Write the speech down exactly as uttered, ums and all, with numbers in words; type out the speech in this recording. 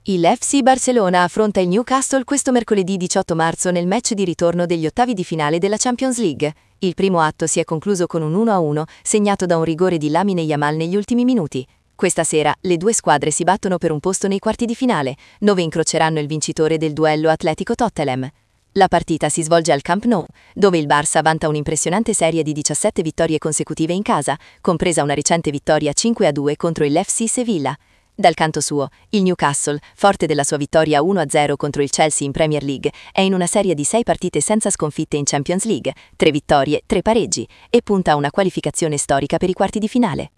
Il F C Barcellona affronta il Newcastle questo mercoledì diciotto marzo nel match di ritorno degli ottavi di finale della Champions League. Il primo atto si è concluso con un uno a uno, segnato da un rigore di Lamine Yamal negli ultimi minuti. Questa sera le due squadre si battono per un posto nei quarti di finale, dove incroceranno il vincitore del duello Atletico-Tottenham. La partita si svolge al Camp Nou, dove il Barça vanta un'impressionante serie di diciassette vittorie consecutive in casa, compresa una recente vittoria cinque a due contro il F C Sevilla. Dal canto suo, il Newcastle, forte della sua vittoria uno a zero contro il Chelsea in Premier League, è in una serie di sei partite senza sconfitte in Champions League, tre vittorie, tre pareggi, e punta a una qualificazione storica per i quarti di finale.